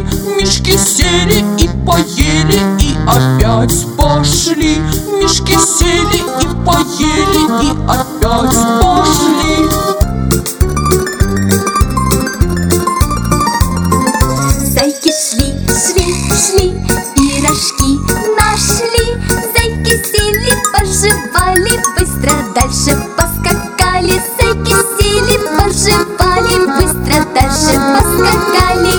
Мишки сели и поели, и опять пошли. Мишки сели и поели, и опять пошли. Зайки шли, шли, шли, пирожки нашли. Зайки сели, пожевали, быстро дальше поскакали. Зайки сели, пожевали, быстро дальше поскакали.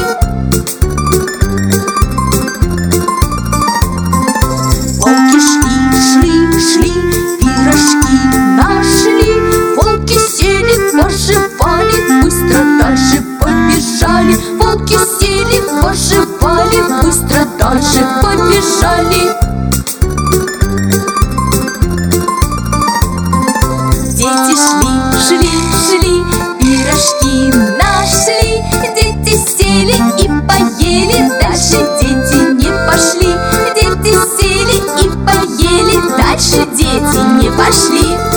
Волки шли, шли, шли, пирожки нашли. Волки сели, пожевали, быстро дальше побежали. Волки сели, пожевали, быстро дальше побежали. Дети шли, шли, шли, пирожки нашли. Дети сели и поели, дальше дети не пошли. Дети сели и поели, дальше дети не пошли.